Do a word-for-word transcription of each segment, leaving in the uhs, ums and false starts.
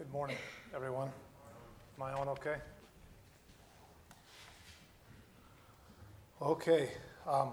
Good morning, everyone. Am I on okay? Okay. Um,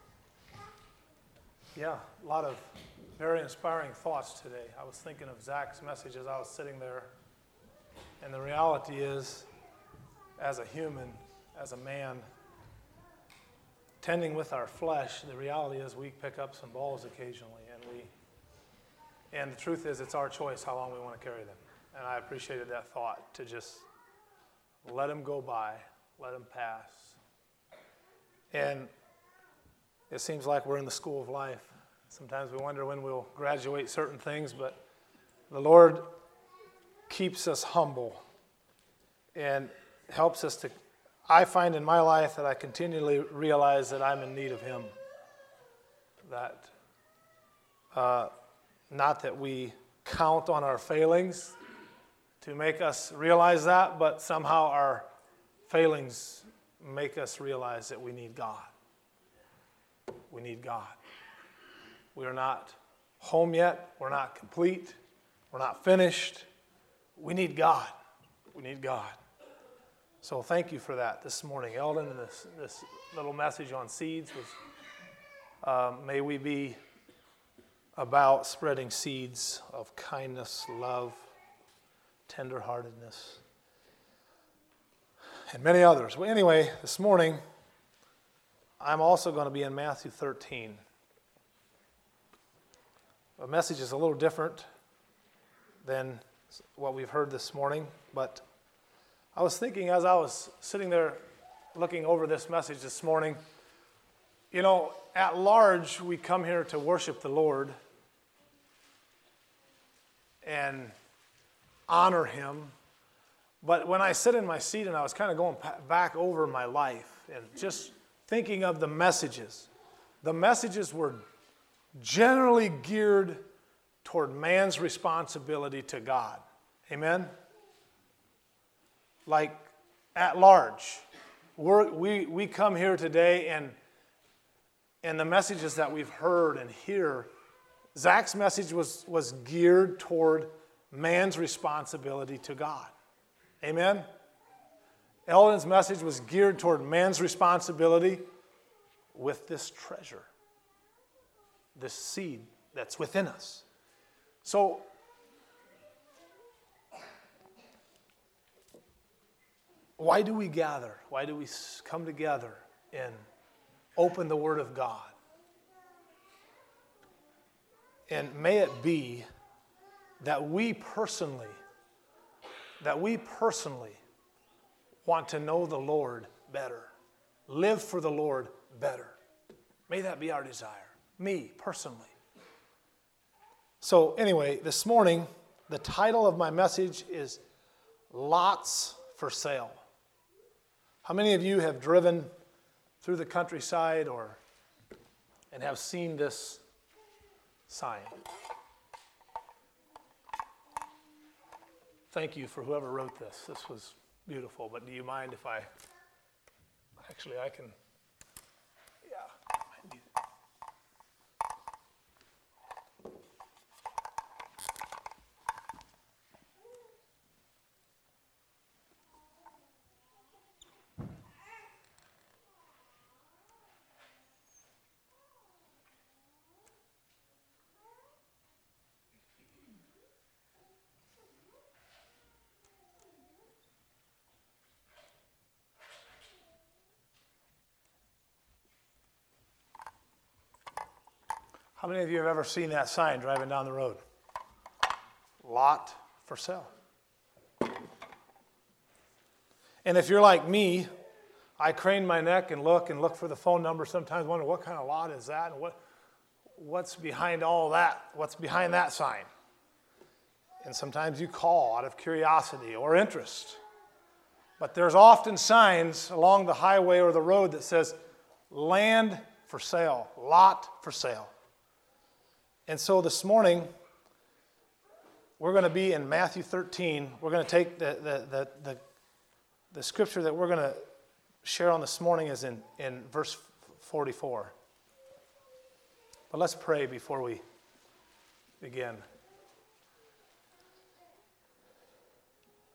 yeah, a lot of very inspiring thoughts today. I was thinking of Zach's message as I was sitting there. And the reality is, as a human, as a man, tending with our flesh, the reality is we pick up some balls occasionally. And we, and the truth is, it's our choice how long we want to carry them. And I appreciated that thought, to just let them go by, let them pass. And it seems like we're in the school of life. Sometimes we wonder when we'll graduate certain things, but the Lord keeps us humble and helps us to, I find in my life that I continually realize that I'm in need of Him. That, uh, not that we count on our failings to make us realize that, but somehow our failings make us realize that we need God. We need God. We are not home yet. We're not complete. We're not finished. We need God. We need God. So thank you for that this morning. Eldon, this, this little message on seeds was, um, may we be about spreading seeds of kindness, love, tenderheartedness, and many others. Well, anyway, this morning, I'm also going to be in Matthew thirteen. The message is a little different than what we've heard this morning, but I was thinking as I was sitting there looking over this message this morning, you know, at large, we come here to worship the Lord and honor Him. But when I sit in my seat and I was kind of going back over my life and just thinking of the messages, the messages were generally geared toward man's responsibility to God. Amen? Like, at large. We're, we we come here today and and the messages that we've heard and hear, Zach's message was, was geared toward man's responsibility to God. Amen? Eldon's message was geared toward man's responsibility with this treasure, this seed that's within us. So, why do we gather? Why do we come together and open the Word of God? And may it be that we personally, that we personally want to know the Lord better, live for the Lord better. May that be our desire, me personally. So anyway, this morning, the title of my message is Lots for Sale. How many of you have driven through the countryside or and have seen this sign? Thank you for whoever wrote this. This was beautiful, but do you mind if I, actually I can, yeah. How many of you have ever seen that sign driving down the road? Lot for sale. And if you're like me, I crane my neck and look and look for the phone number, sometimes wonder what kind of lot is that and what what's behind all that, what's behind that sign. And sometimes you call out of curiosity or interest. But there's often signs along the highway or the road that says land for sale, lot for sale. And so this morning, we're going to be in Matthew thirteen. We're going to take the the the the, the scripture that we're going to share on this morning is in, in verse forty-four. But let's pray before we begin.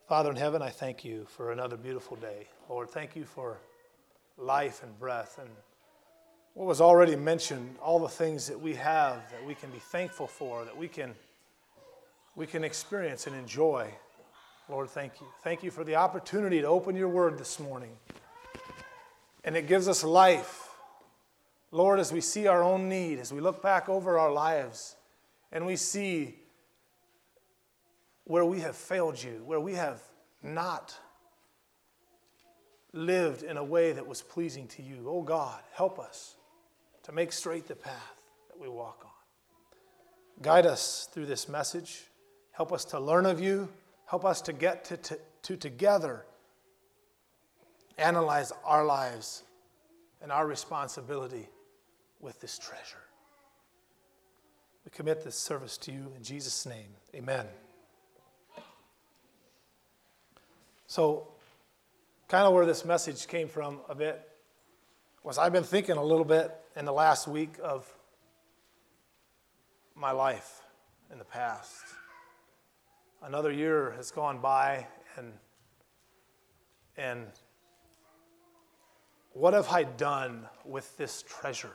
Father in heaven, I thank you for another beautiful day. Lord, thank you for life and breath and what was already mentioned, all the things that we have that we can be thankful for, that we can, we can experience and enjoy. Lord, thank you. Thank you for the opportunity to open your word this morning. And it gives us life. Lord, as we see our own need, as we look back over our lives and we see where we have failed you, where we have not lived in a way that was pleasing to you. Oh God, help us to make straight the path that we walk on. Guide us through this message. Help us to learn of you. Help us to get to, to, to together analyze our lives and our responsibility with this treasure. We commit this service to you in Jesus' name. Amen. So, kind of where this message came from a bit was I've been thinking a little bit in the last week of my life in the past. Another year has gone by, and and what have I done with this treasure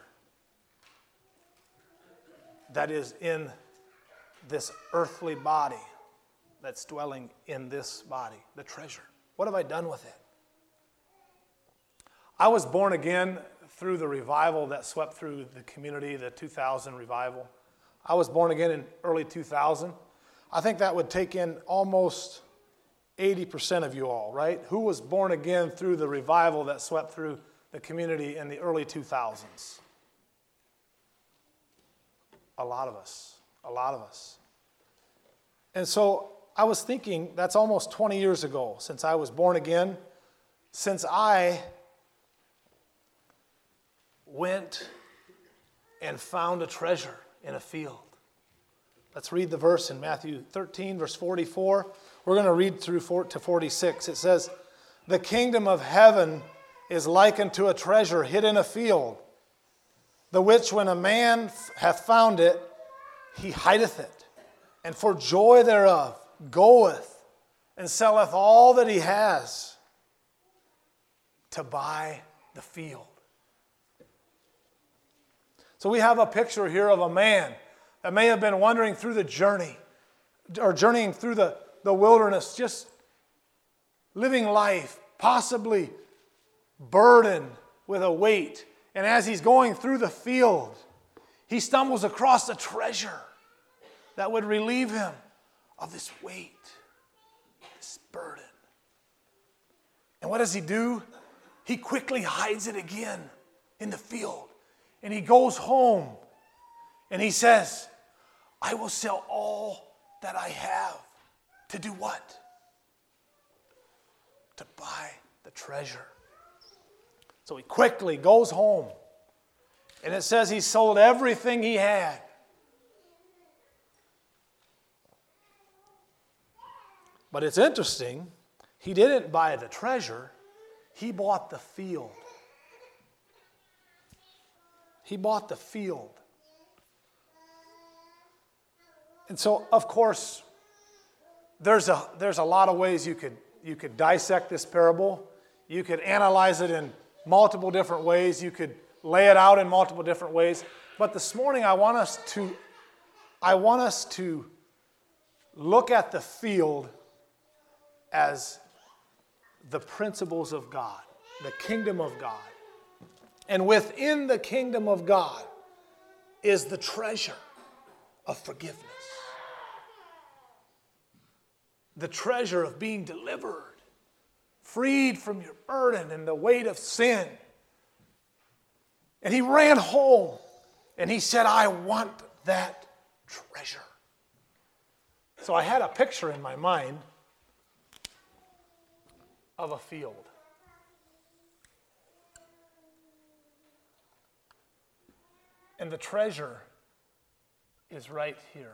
that is in this earthly body that's dwelling in this body, the treasure? What have I done with it? I was born again through the revival that swept through the community, the two thousand revival. I was born again in early two thousand. I think that would take in almost eighty percent of you all, right? Who was born again through the revival that swept through the community in the early two thousands? A lot of us, a lot of us. And so I was thinking, that's almost twenty years ago since I was born again, since I went and found a treasure in a field. Let's read the verse in Matthew thirteen, verse forty-four. We're going to read through four to forty-six. It says, "The kingdom of heaven is likened to a treasure hid in a field, the which when a man hath found it, he hideth it, and for joy thereof goeth and selleth all that he has to buy the field." So we have a picture here of a man that may have been wandering through the journey, or journeying through the, the wilderness, just living life, possibly burdened with a weight. And as he's going through the field, he stumbles across a treasure that would relieve him of this weight, this burden. And what does he do? He quickly hides it again in the field. And he goes home and he says, "I will sell all that I have." To do what? To buy the treasure. So he quickly goes home. And it says he sold everything he had. But it's interesting, he didn't buy the treasure, he bought the field. He bought the field. And so, of course, there's a there's a lot of ways you could you could dissect this parable. You could analyze it in multiple different ways. You could lay it out in multiple different ways. But this morning I want us to I want us to look at the field as the principles of God, the kingdom of God. And within the kingdom of God is the treasure of forgiveness. The treasure of being delivered, freed from your burden and the weight of sin. And he ran home and he said, "I want that treasure." So I had a picture in my mind of a field. And the treasure is right here.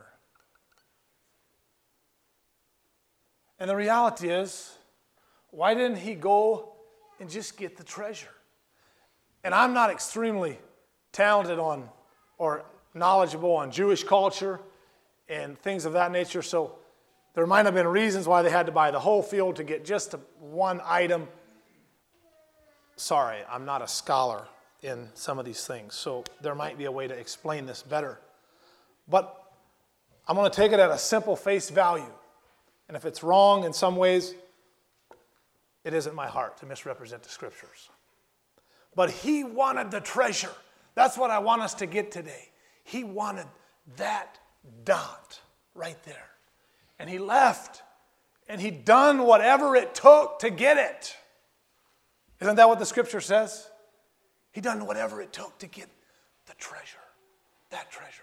And the reality is, why didn't he go and just get the treasure? And I'm not extremely talented on or knowledgeable on Jewish culture and things of that nature, so There might have been reasons why they had to buy the whole field to get just one item. Sorry, I'm not a scholar in some of these things, so there might be a way to explain this better. But I'm going to take it at a simple face value. And if it's wrong in some ways, it isn't my heart to misrepresent the Scriptures. But he wanted the treasure. That's what I want us to get today. He wanted that dot right there. And he left. And he done whatever it took to get it. Isn't that what the Scripture says? He done whatever it took to get the treasure. That treasure.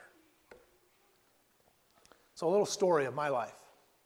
So a little story of my life.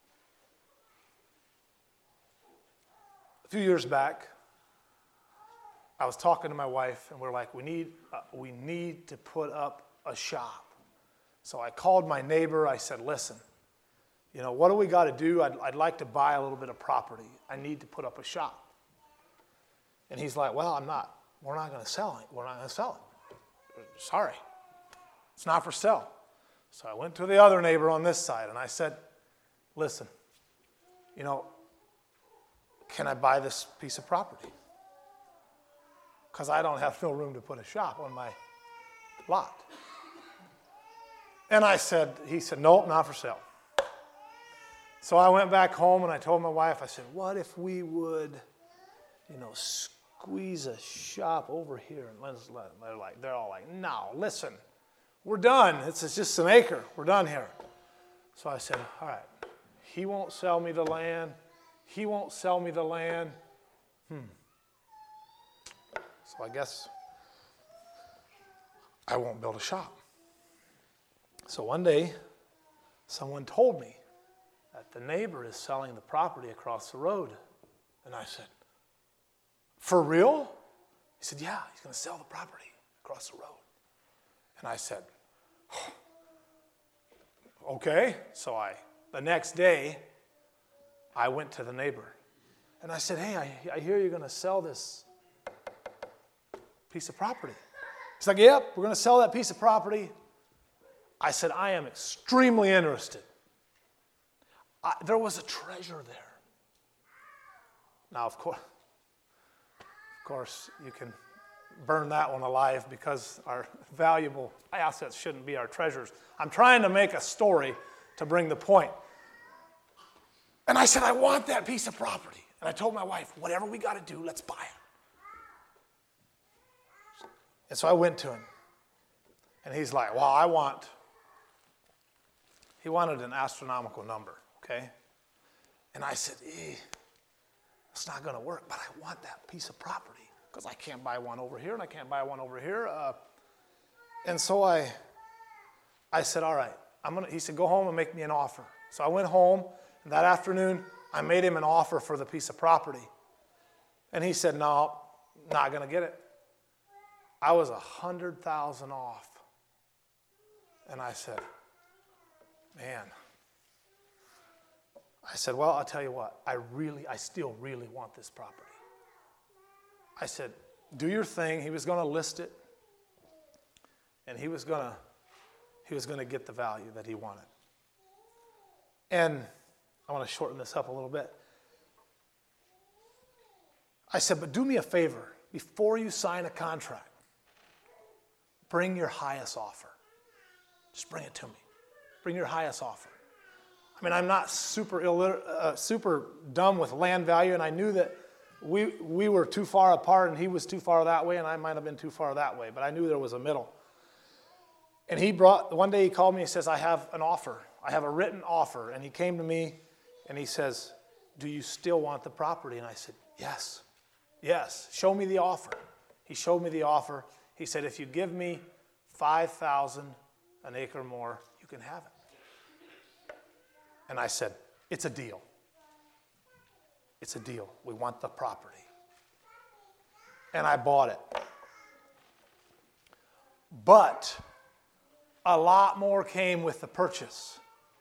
A few years back, I was talking to my wife, and we're like, we need, uh, we need to put up a shop. So I called my neighbor. I said, listen, you know, what do we got to do? I'd, I'd like to buy a little bit of property. I need to put up a shop. And he's like, well, I'm not, we're not going to sell it. We're not going to sell it. Sorry. It's not for sale. So I went to the other neighbor on this side, and I said, listen, you know, can I buy this piece of property? Because I don't have no room to put a shop on my lot. And I said, he said, nope, not for sale. So I went back home and I told my wife, I said, what if we would, you know, squeeze a shop over here? And let's let, they're like, they're all like, no, listen, we're done. It's, it's just an acre. We're done here. So I said, all right, he won't sell me the land. He won't sell me the land. Hmm. So I guess I won't build a shop. So one day, someone told me that the neighbor is selling the property across the road. And I said, for real? He said, yeah, he's going to sell the property across the road. And I said, oh, okay. So I, the next day, I went to the neighbor. And I said, hey, I, I hear you're going to sell this piece of property. He's like, yep, we're going to sell that piece of property. I said, I am extremely interested. I, there was a treasure there. Now, of course, of course, you can burn that one alive because our valuable assets shouldn't be our treasures. I'm trying to make a story to bring the point. And I said, I want that piece of property. And I told my wife, whatever we got to do, let's buy it. And so I went to him. And he's like, well, I want, he wanted an astronomical number, okay? And I said, eh, it's not going to work, but I want that piece of property because I can't buy one over here and I can't buy one over here. Uh, and so I, I said, all right, I'm gonna. He said, go home and make me an offer. So I went home, and that afternoon, I made him an offer for the piece of property. And he said, no, not going to get it. I was one hundred thousand dollars off. And I said, man. I said, well, I'll tell you what. I really, I still really want this property. I said, do your thing. He was going to list it. And he was going to, he was going to get the value that he wanted. And I want to shorten this up a little bit. I said, but do me a favor. Before you sign a contract, bring your highest offer. Just bring it to me. Bring your highest offer. I mean, I'm not super illiter- uh, super dumb with land value, and I knew that we we were too far apart, and he was too far that way, and I might have been too far that way, but I knew there was a middle. And he brought, one day he called me and says, I have an offer. I have a written offer. And he came to me, and he says, do you still want the property? And I said, yes, yes, show me the offer. He showed me the offer. He said, if you give me five thousand dollars an acre more, you can have it. And I said, it's a deal. It's a deal. We want the property. And I bought it. But a lot more came with the purchase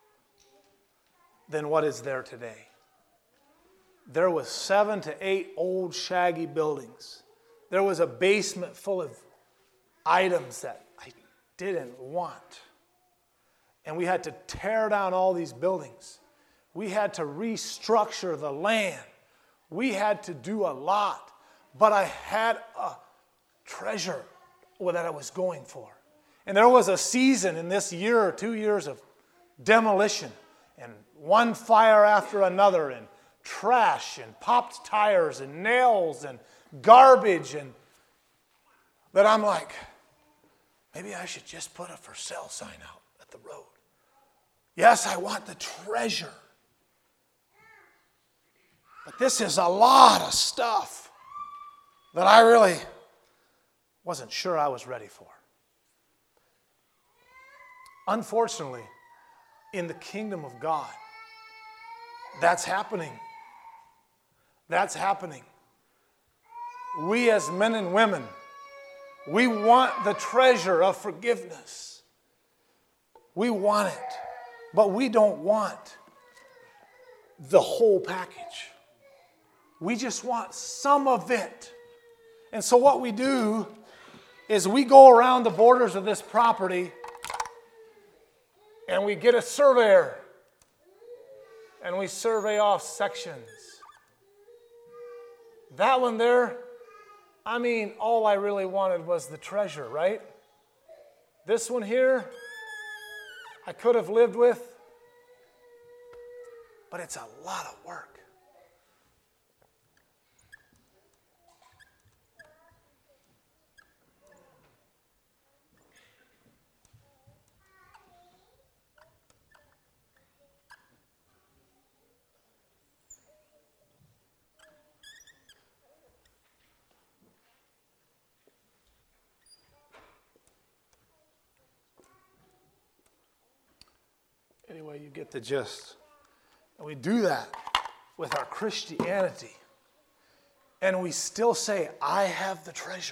than what is there today. There was seven to eight old shaggy buildings. There was a basement full of items that I didn't want. And we had to tear down all these buildings. We had to restructure the land. We had to do a lot. But I had a treasure that I was going for. And there was a season in this year or two years of demolition and one fire after another and trash and popped tires and nails and garbage, and that I'm like, maybe I should just put a for sale sign out at the road. Yes, I want the treasure. But this is a lot of stuff that I really wasn't sure I was ready for. Unfortunately, in the kingdom of God, that's happening. That's happening. We as men and women, we want the treasure of forgiveness. We want it, but we don't want the whole package. We just want some of it. And so what we do is we go around the borders of this property and we get a surveyor and we survey off sections. That one there, I mean, all I really wanted was the treasure, right? This one here, I could have lived with, but it's a lot of work. Anyway, you get the gist. And we do that with our Christianity. And we still say, I have the treasure.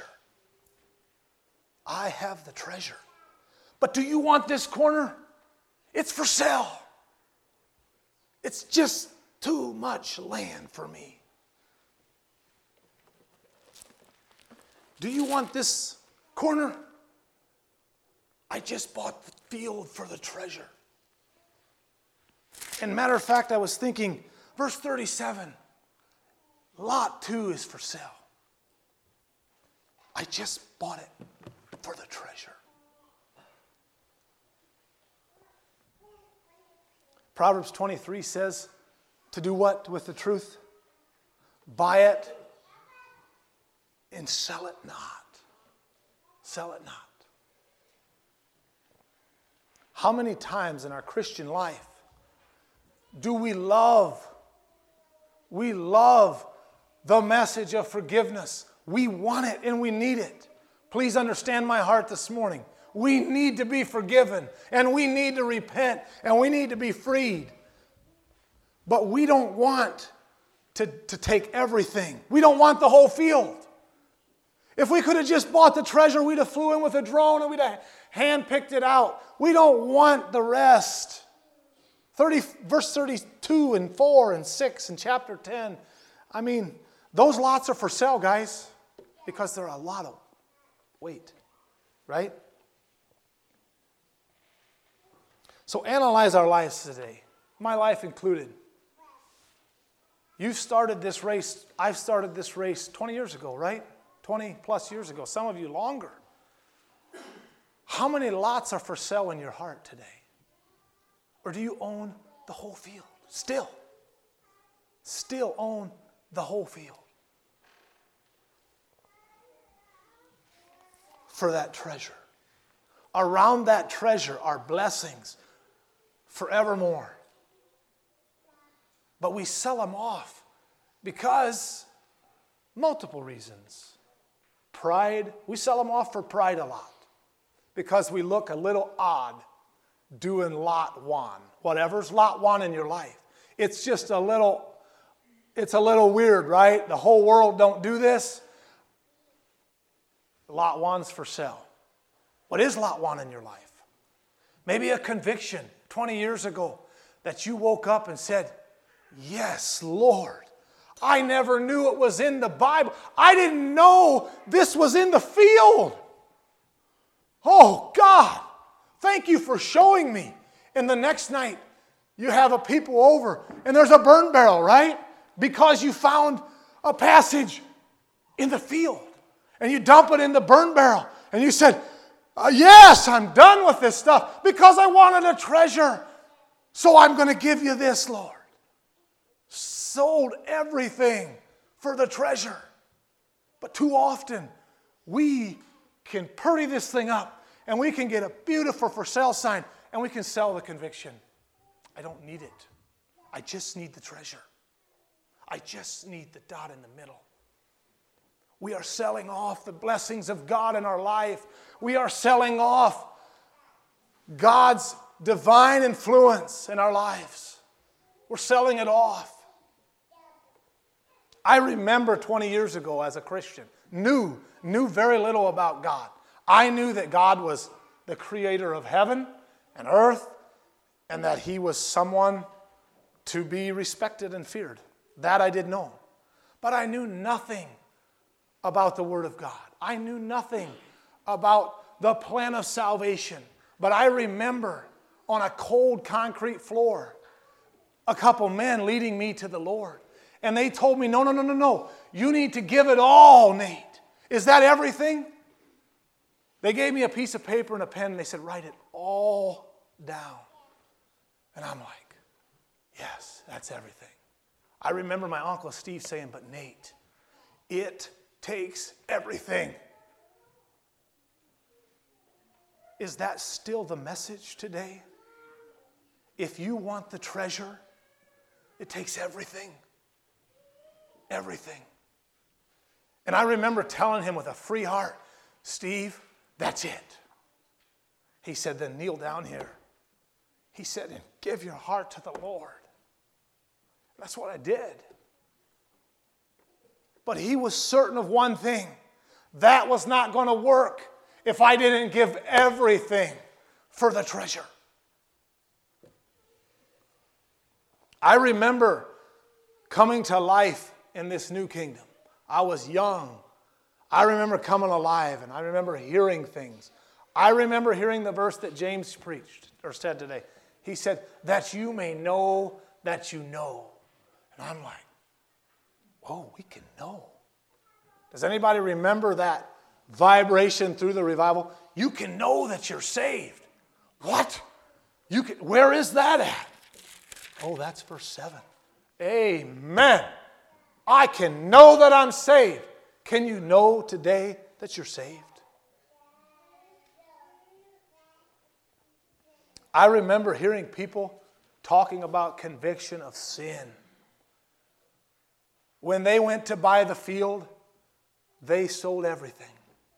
I have the treasure. But do you want this corner? It's for sale. It's just too much land for me. Do you want this corner? I just bought the field for the treasure. And matter of fact, I was thinking, verse thirty-seven, lot two is for sale. I just bought it for the treasure. Proverbs twenty-three says, to do what with the truth? Buy it and sell it not. Sell it not. How many times in our Christian life do we love, we love the message of forgiveness. We want it and we need it. Please understand my heart this morning. We need to be forgiven and we need to repent and we need to be freed. But we don't want to, to take everything. We don't want the whole field. If we could have just bought the treasure, we'd have flew in with a drone and we'd have hand-picked it out. We don't want the rest. thirty, verse thirty-two and four and six in chapter ten. I mean, those lots are for sale, guys, because they're a lot of weight, right? So analyze our lives today, my life included. You've started this race, I've started this race twenty years ago, right? twenty plus years ago, some of you longer. How many lots are for sale in your heart today? Or do you own the whole field? Still. Still own the whole field. For that treasure. Around that treasure are blessings forevermore. But we sell them off because multiple reasons. Pride, we sell them off for pride a lot. Because we look a little odd doing lot one. Whatever's lot one in your life. It's just a little, it's a little weird, right? The whole world don't do this. Lot one's for sale. What is lot one in your life? Maybe a conviction twenty years ago that you woke up and said, yes, Lord. I never knew it was in the Bible. I didn't know this was in the field. Oh, God, thank you for showing me. And the next night, You have a people over and there's a burn barrel, right? Because you found a passage in the field. And you dump it in the burn barrel. And you said, uh, yes, I'm done with this stuff because I wanted a treasure. So I'm going to give you this, Lord. Sold everything for the treasure. But too often, we can purdy this thing up and we can get a beautiful for sale sign and we can sell the conviction. I don't need it. I just need the treasure. I just need the dot in the middle. We are selling off the blessings of God in our life. We are selling off God's divine influence in our lives. We're selling it off. I remember twenty years ago as a Christian, knew, knew very little about God. I knew that God was the creator of heaven and earth and that He was someone to be respected and feared. That I did know. But I knew nothing about the Word of God. I knew nothing about the plan of salvation. But I remember on a cold concrete floor, a couple men leading me to the Lord. And they told me, no, no, no, no, no. You need to give it all, Nate. Is that everything? They gave me a piece of paper and a pen and they said, write it all down. And I'm like, yes, that's everything. I remember my Uncle Steve saying, but Nate, it takes everything. Is that still the message today? If you want the treasure, it takes everything. Everything. And I remember telling him with a free heart, Steve, that's it. He said, then kneel down here. He said, and give your heart to the Lord. That's what I did. But he was certain of one thing. That was not going to work if I didn't give everything for the treasure. I remember coming to life in this new kingdom. I was young. I remember coming alive, and I remember hearing things. I remember hearing the verse that James preached or said today. He said, that you may know that you know. And I'm like, whoa, we can know. Does anybody remember that vibration through the revival? You can know that you're saved. What? You can, where is that at? Oh, that's verse seven. Amen. I can know that I'm saved. Can you know today that you're saved? I remember hearing people talking about conviction of sin. When they went to buy the field, they sold everything.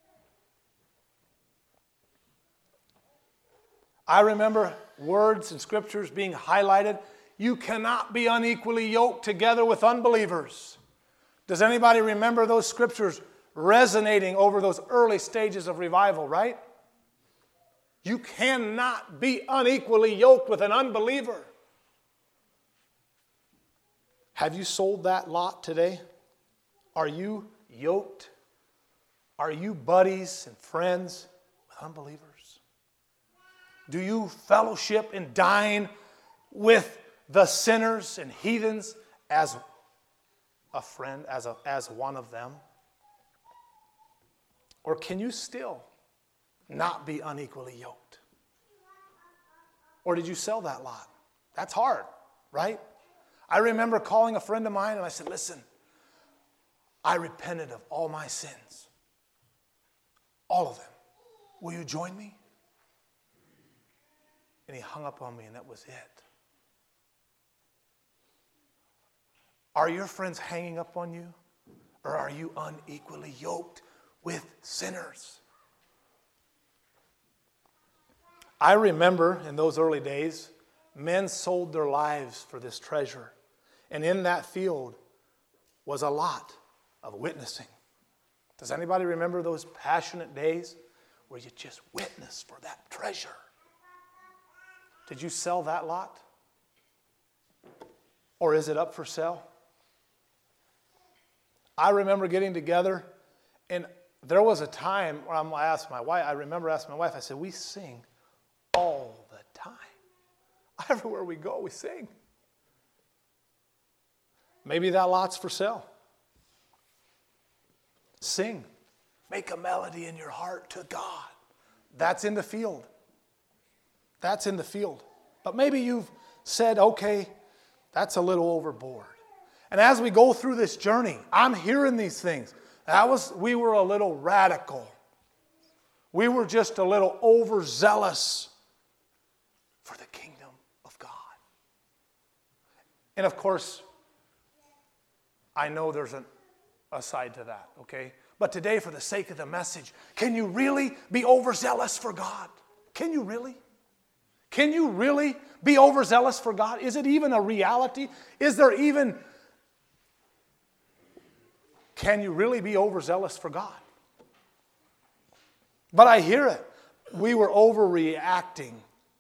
I remember words and scriptures being highlighted. You cannot be unequally yoked together with unbelievers. Does anybody remember those scriptures resonating over those early stages of revival, right? You cannot be unequally yoked with an unbeliever. Have you sold that lot today? Are you yoked? Are you buddies and friends with unbelievers? Do you fellowship and dine with the sinners and heathens as a friend, as, a, as one of them? Or can you still not be unequally yoked? Or did you sell that lot? That's hard, right? I remember calling a friend of mine and I said, listen, I repented of all my sins. All of them. Will you join me? And he hung up on me and that was it. Are your friends hanging up on you? Or are you unequally yoked with sinners? I remember in those early days, men sold their lives for this treasure. And in that field was a lot of witnessing. Does anybody remember those passionate days where you just witnessed for that treasure? Did you sell that lot? Or is it up for sale? I remember getting together, and there was a time where I asked my wife, I remember asking my wife, I said, we sing all the time. Everywhere we go, we sing. Maybe that lot's for sale. Sing. Make a melody in your heart to God. That's in the field. That's in the field. But maybe you've said, okay, that's a little overboard. And as we go through this journey, I'm hearing these things. That was, we were a little radical. We were just a little overzealous for the kingdom of God. And of course, I know there's an, a side to that, okay? But today, for the sake of the message, can you really be overzealous for God? Can you really? Can you really be overzealous for God? Is it even a reality? Is there even... Can you really be overzealous for God? But I hear it. We were overreacting.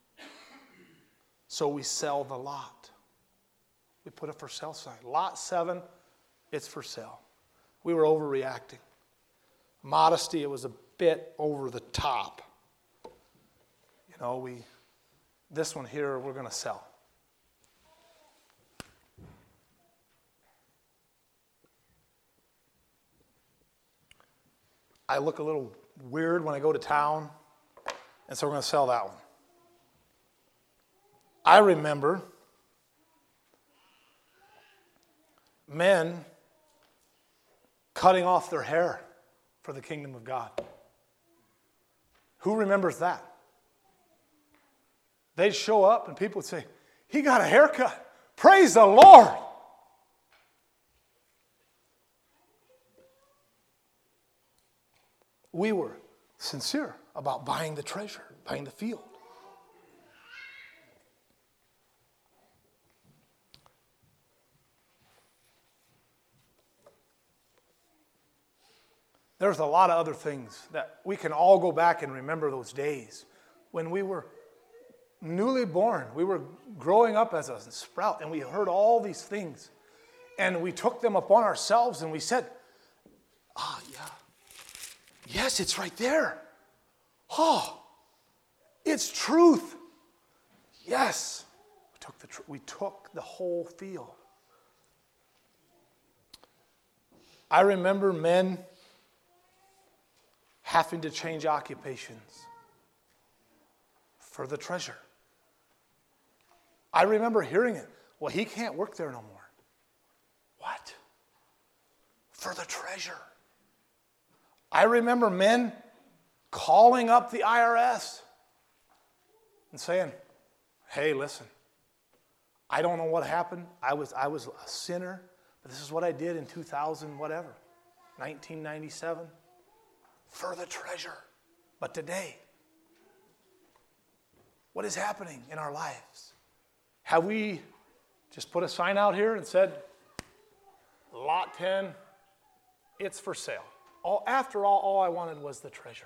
So we sell the lot. We put a for sale sign. Lot seven, it's for sale. We were overreacting. Modesty, it was a bit over the top. You know, we, this one here, we're going to sell. I look a little weird when I go to town, and so we're going to sell that one. I remember men cutting off their hair for the kingdom of God. Who remembers that? They'd show up and people would say, he got a haircut. Praise the Lord. We were sincere about buying the treasure, buying the field. There's a lot of other things that we can all go back and remember those days when we were newly born. We were growing up as a sprout, and we heard all these things. And we took them upon ourselves, and we said, ah, oh, yeah. Yes, it's right there. Oh, it's truth. Yes. We took the, tr- we took the whole field. I remember men having to change occupations for the treasure. I remember hearing it. Well, he can't work there no more. What? For the treasure. I remember men calling up the I R S and saying, hey, listen, I don't know what happened. I was, I was a sinner, but this is what I did in two thousand, whatever, nineteen ninety-seven, for the treasure. But today, what is happening in our lives? Have we just put a sign out here and said, lot ten, it's for sale? All, after all, all I wanted was the treasure.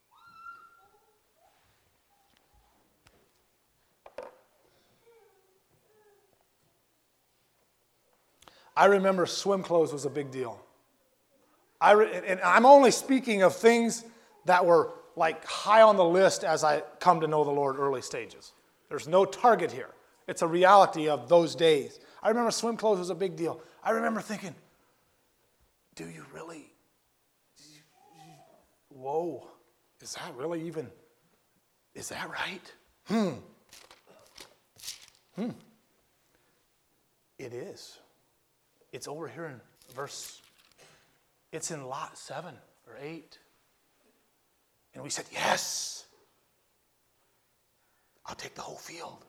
I remember swim clothes was a big deal. I re- and I'm only speaking of things that were like high on the list as I come to know the Lord early stages. There's no target here. It's a reality of those days. I remember swim clothes was a big deal. I remember thinking, do you really? Whoa, is that really even, is that right? Hmm. Hmm. It is. It's over here in verse, it's in lot seven or eight. And we said, yes, I'll take the whole field.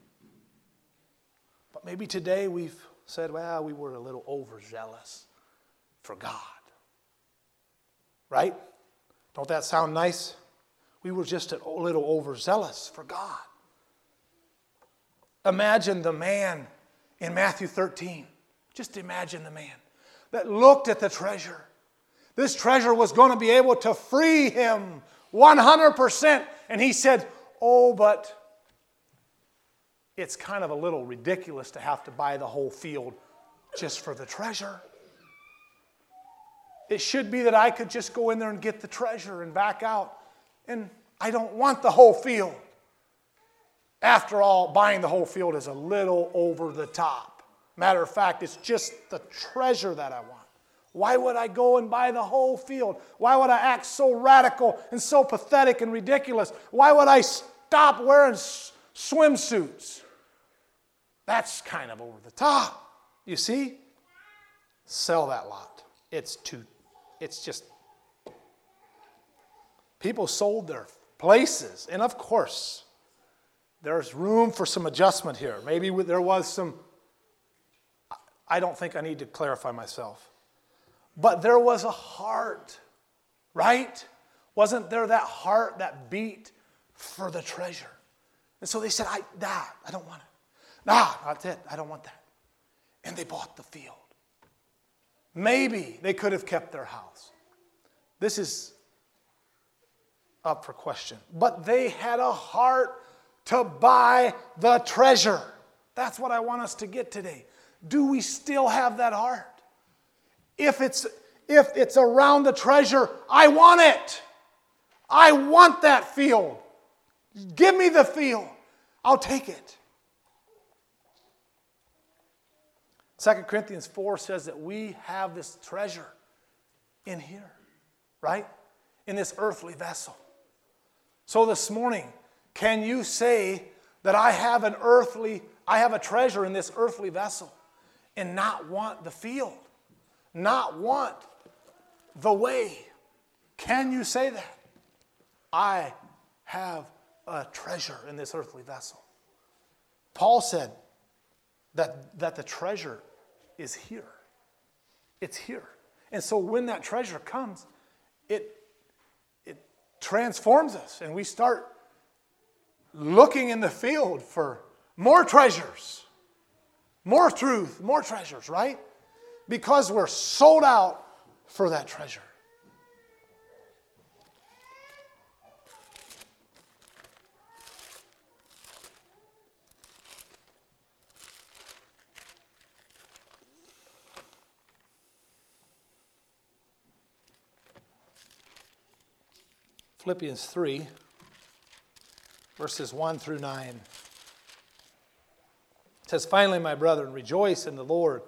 But maybe today we've said, well, we were a little overzealous for God. Right? Don't that sound nice? We were just a little overzealous for God. Imagine the man in Matthew thirteen. Just imagine the man that looked at the treasure. This treasure was going to be able to free him one hundred percent. And he said, oh, but it's kind of a little ridiculous to have to buy the whole field just for the treasure. It should be that I could just go in there and get the treasure and back out. And I don't want the whole field. After all, buying the whole field is a little over the top. Matter of fact, it's just the treasure that I want. Why would I go and buy the whole field? Why would I act so radical and so pathetic and ridiculous? Why would I stop wearing s- swimsuits? That's kind of over the top. You see? Sell that lot. It's too, it's just, people sold their places. And of course, there's room for some adjustment here. Maybe there was some, I don't think I need to clarify myself. But there was a heart, right? Wasn't there that heart that beat for the treasure? And so they said, I, nah, I don't want it. Nah, that's it. I don't want that. And they bought the field. Maybe they could have kept their house. This is up for question. But they had a heart to buy the treasure. That's what I want us to get today. Do we still have that heart? If it's, if it's around the treasure, I want it. I want that field. Give me the field. I'll take it. Second Corinthians four says that we have this treasure in here, right? In this earthly vessel. So this morning, can you say that I have an earthly, I have a treasure in this earthly vessel and not want the field? Not want the way? Can you say that? I have a treasure in this earthly vessel. Paul said that, that the treasure is here. It's here. And so when that treasure comes, it, it transforms us, and we start looking in the field for more treasures, more truth, more treasures, right? Because we're sold out for that treasure. Philippians three, verses one through nine. It says, "Finally, my brethren, rejoice in the Lord.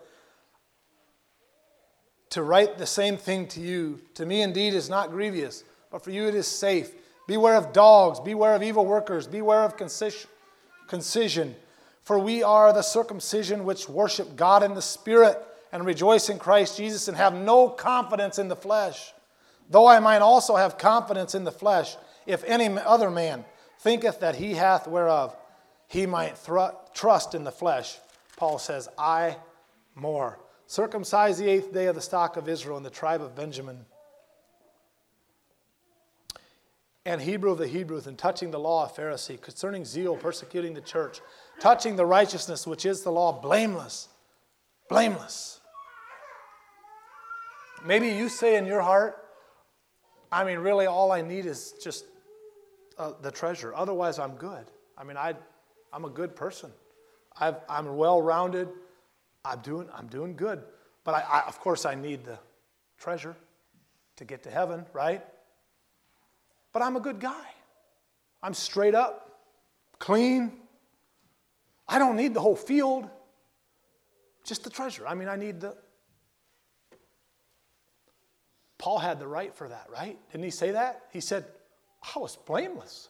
To write the same thing to you, to me indeed is not grievous, but for you it is safe. Beware of dogs, beware of evil workers, beware of concision. concision. For we are the circumcision which worship God in the Spirit, and rejoice in Christ Jesus, and have no confidence in the flesh. Though I might also have confidence in the flesh, if any other man thinketh that he hath whereof he might thr- trust in the flesh." Paul says, "I more. Circumcised the eighth day of the stock of Israel in the tribe of Benjamin, and Hebrew of the Hebrews, and touching the law of Pharisee, concerning zeal, persecuting the church, touching the righteousness which is the law, blameless." Blameless. Maybe you say in your heart, I mean, really all I need is just uh, the treasure. Otherwise, I'm good. I mean, I, I'm a good person. I've, I'm well-rounded. I'm doing, I'm doing good. But I, I, of course, I need the treasure to get to heaven, right? But I'm a good guy. I'm straight up, clean. I don't need the whole field, just the treasure. I mean, I need the... Paul had the right for that, right? Didn't he say that? He said, I was blameless.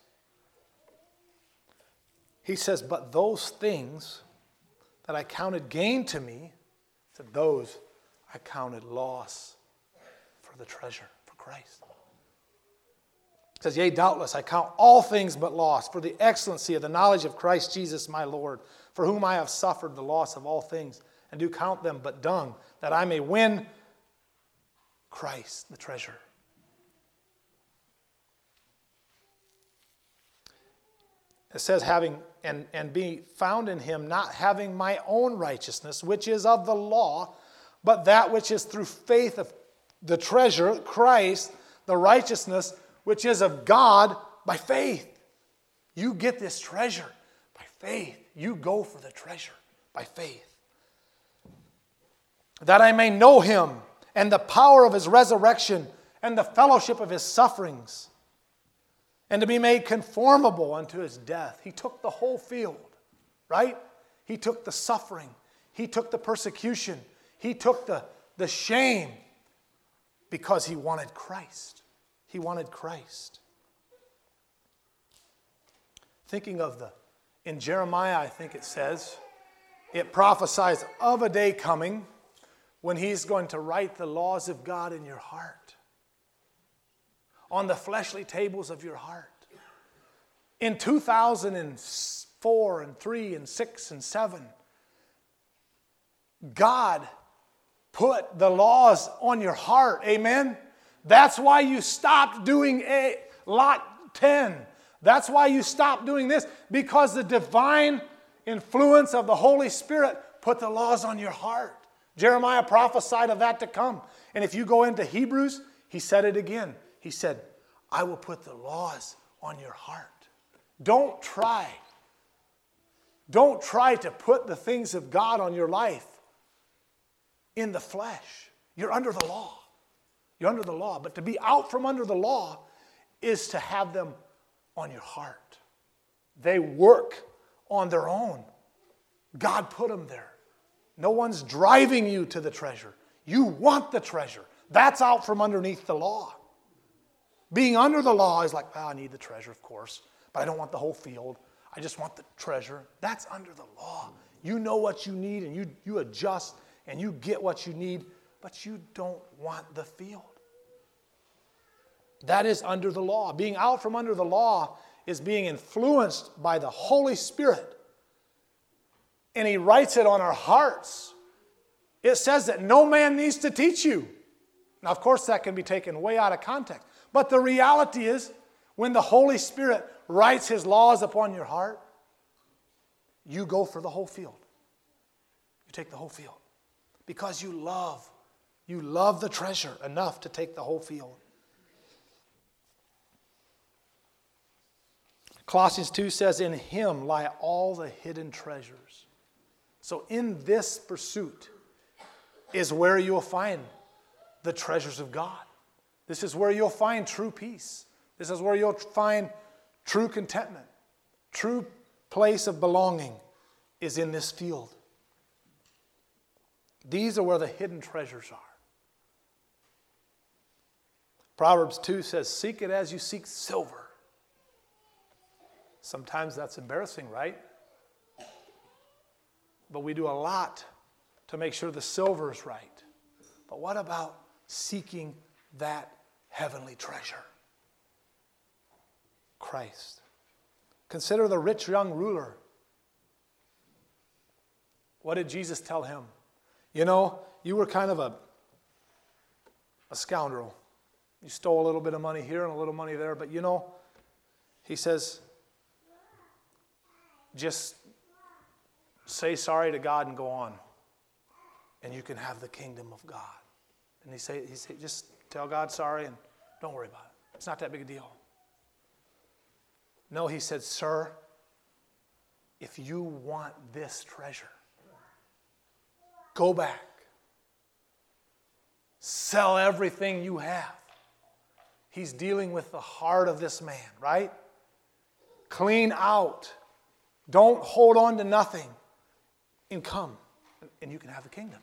He says, but those things that I counted gain to me, to those I counted loss for the treasure, for Christ. He says, yea, doubtless I count all things but loss for the excellency of the knowledge of Christ Jesus my Lord, for whom I have suffered the loss of all things, and do count them but dung, that I may win Christ, the treasure. It says, having and, and be found in him, not having my own righteousness, which is of the law, but that which is through faith of the treasure, Christ, the righteousness, which is of God by faith. You get this treasure by faith. You go for the treasure by faith. That I may know him and the power of his resurrection and the fellowship of his sufferings, and to be made conformable unto his death. He took the whole field, right? He took the suffering. He took the persecution. He took the, the shame because he wanted Christ. He wanted Christ. Thinking of the, in Jeremiah, I think it says, it prophesies of a day coming when he's going to write the laws of God in your heart, on the fleshly tables of your heart. In two thousand four and three and six and seven, God put the laws on your heart. Amen? That's why you stopped doing a, Lot ten. That's why you stopped doing this, because the divine influence of the Holy Spirit put the laws on your heart. Jeremiah prophesied of that to come. And if you go into Hebrews, he said it again. He said, I will put the laws on your heart. Don't try. Don't try to put the things of God on your life in the flesh. You're under the law. You're under the law. But to be out from under the law is to have them on your heart. They work on their own. God put them there. No one's driving you to the treasure. You want the treasure. That's out from underneath the law. Being under the law is like, well, I need the treasure, of course, but I don't want the whole field. I just want the treasure. That's under the law. You know what you need, and you, you adjust, and you get what you need, but you don't want the field. That is under the law. Being out from under the law is being influenced by the Holy Spirit. And he writes it on our hearts. It says that no man needs to teach you. Now, of course, that can be taken way out of context. But the reality is, when the Holy Spirit writes his laws upon your heart, you go for the whole field. You take the whole field. Because you love, you love the treasure enough to take the whole field. Colossians two says, in him lie all the hidden treasures. So in this pursuit is where you'll find the treasures of God. This is where you'll find true peace. This is where you'll find true contentment. True place of belonging is in this field. These are where the hidden treasures are. Proverbs two says, seek it as you seek silver. Sometimes that's embarrassing, right? But we do a lot to make sure the silver is right. But what about seeking that heavenly treasure? Christ. Consider the rich young ruler. What did Jesus tell him? You know, you were kind of a, a scoundrel. You stole a little bit of money here and a little money there, but you know, he says, just say sorry to God and go on, and you can have the kingdom of God. And he say, he say, just tell God sorry and don't worry about it. It's not that big a deal. No, he said, sir, if you want this treasure, go back. Sell everything you have. He's dealing with the heart of this man, right? Clean out. Don't hold on to nothing. And come, and you can have the kingdom.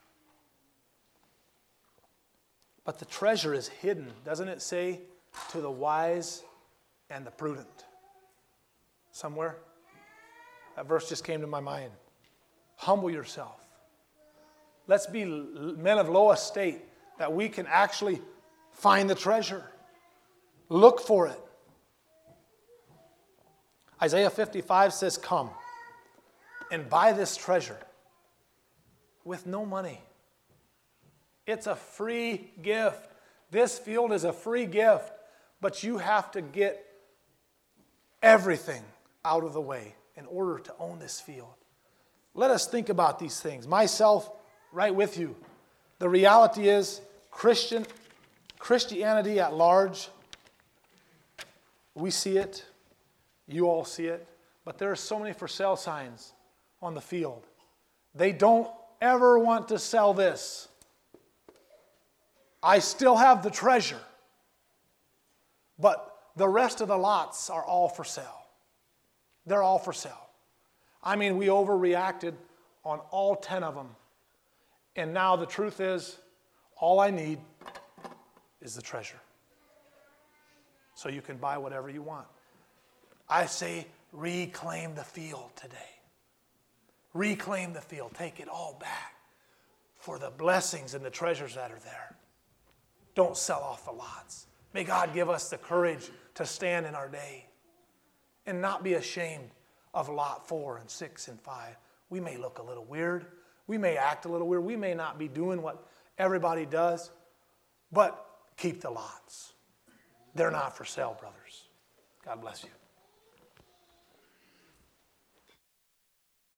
But the treasure is hidden, doesn't it say, to the wise and the prudent? Somewhere? That verse just came to my mind. Humble yourself. Let's be men of low estate, that we can actually find the treasure. Look for it. Isaiah fifty-five says, come and buy this treasure with no money. It's a free gift. This field is a free gift, but you have to get everything out of the way in order to own this field. Let us think about these things. Myself, right with you. The reality is, Christian, Christianity at large, we see it, you all see it, but there are so many for sale signs on the field. They don't ever want to sell this. I still have the treasure, but The rest of the lots are all for sale. They're all for sale. I mean, we overreacted on all ten of them. And now the truth is, all I need is the treasure. So you can buy whatever you want. I say, reclaim the field today. Reclaim the field. Take it all back for the blessings and the treasures that are there. Don't sell off the lots. May God give us the courage to stand in our day and not be ashamed of lot four and six and five. We may look a little weird. We may act a little weird. We may not be doing what everybody does, but keep the lots. They're not for sale, brothers. God bless you.